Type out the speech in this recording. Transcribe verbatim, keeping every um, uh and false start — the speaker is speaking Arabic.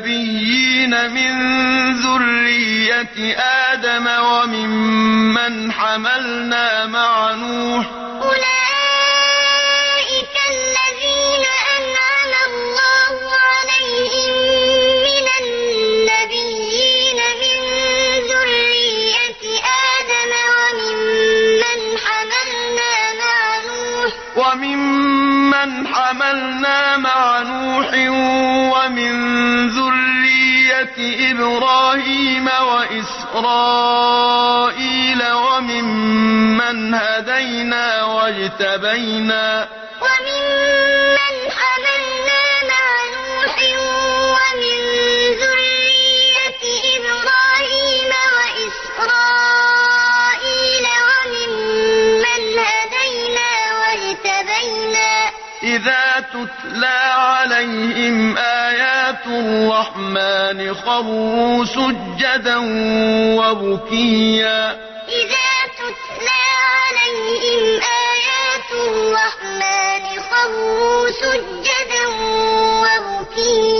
النبيين من ذرية آدم وممن حملنا مع نوح أولئك الذين أنعم الله عليهم من النبيين من ذرية آدم وممن حملنا مع نوح وممن حملنا مع نوح ومن ذرية إبراهيم وإسرائيل وممن هدينا واجتبينا وممن حملنا مع نوح ومن ذرية إبراهيم وإسرائيل وممن هدينا واجتبينا إذا تتلى عليهم آيات الرحمن خروا سجدا وبكيا إذا تتلى عليهم آيات الرحمن خروا سجدا وبكيا